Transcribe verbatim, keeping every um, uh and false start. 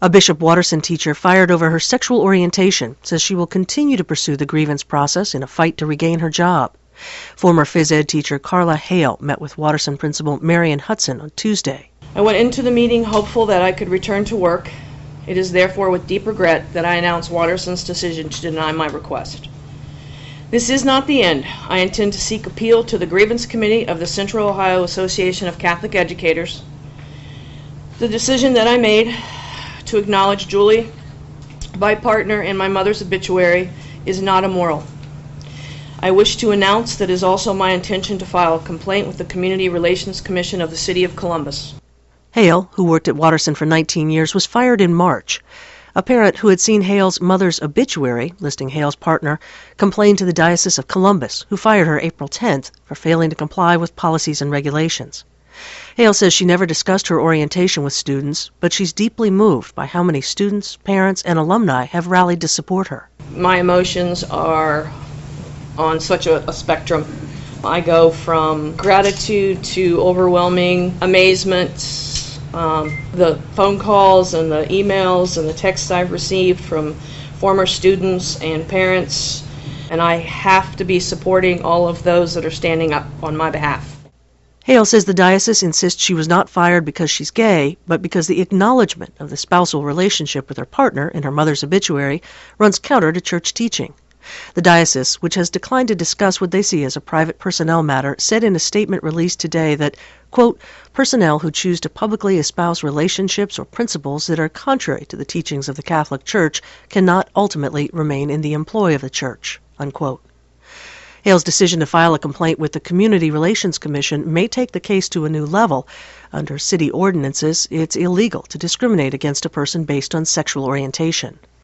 A Bishop Watterson teacher fired over her sexual orientation says she will continue to pursue the grievance process in a fight to regain her job. Former phys ed teacher Carla Hale met with Watterson principal Marion Hudson on Tuesday. I went into the meeting hopeful that I could return to work. It is therefore with deep regret that I announce Watterson's decision to deny my request. This is not the end. I intend to seek appeal to the Grievance Committee of the Central Ohio Association of Catholic Educators. The decision that I made to acknowledge Julie, my partner, in my mother's obituary is not immoral. I wish to announce that it is also my intention to file a complaint with the Community Relations Commission of the City of Columbus. Hale, who worked at Watterson for nineteen years, was fired in March. A parent who had seen Hale's mother's obituary, listing Hale's partner, complained to the Diocese of Columbus, who fired her April tenth for failing to comply with policies and regulations. Hale says she never discussed her orientation with students, but she's deeply moved by how many students, parents, and alumni have rallied to support her. My emotions are on such a, a spectrum. I go from gratitude to overwhelming amazement. Um, the phone calls and the emails and the texts I've received from former students and parents, and I have to be supporting all of those that are standing up on my behalf. Hale says the diocese insists she was not fired because she's gay, but because the acknowledgement of the spousal relationship with her partner in her mother's obituary runs counter to church teaching. The diocese, which has declined to discuss what they see as a private personnel matter, said in a statement released today that, quote, personnel who choose to publicly espouse relationships or principles that are contrary to the teachings of the Catholic Church cannot ultimately remain in the employ of the Church, unquote. Hale's decision to file a complaint with the Community Relations Commission may take the case to a new level. Under city ordinances, it's illegal to discriminate against a person based on sexual orientation.